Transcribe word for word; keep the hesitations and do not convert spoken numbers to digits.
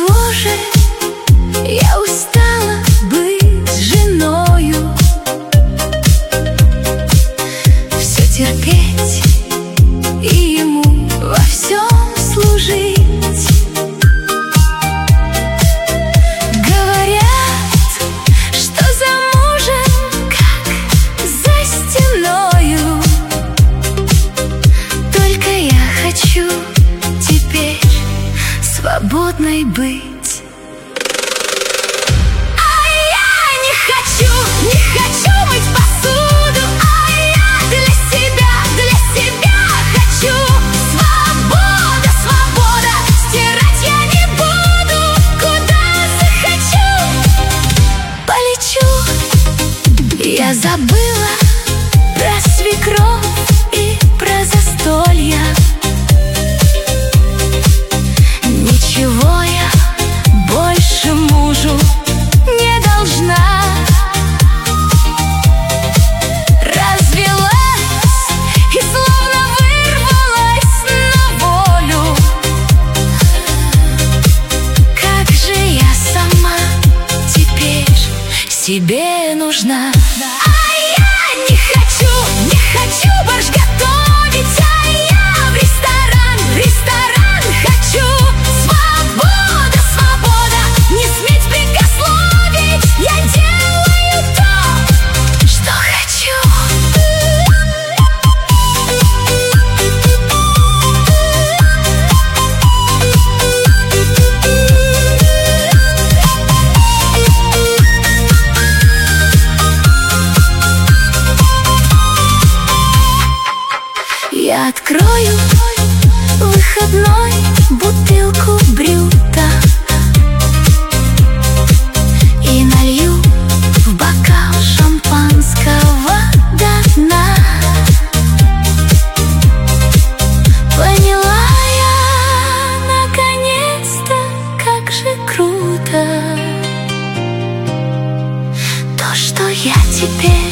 чего же я устала быть женою? Все терпеть и ему во всем служить. Говорят, что за мужем, как за стеною. Только я хочу теперь свободной быть. Я забыла про свекровь и про застолья. Ничего я больше мужу не должна. Развелась и словно вырвалась на волю. Как же я сама теперь себе нужна. А я не хочу, не хочу борщ готовить, а я в ресторан, в ресторан хочу. Свобода, свобода, не сметь прикословить. Я делаю то, что хочу. Я открою выходной бутылку брюта и налью в бокал шампанского до дна. Поняла я наконец-то, как же круто то, что я теперь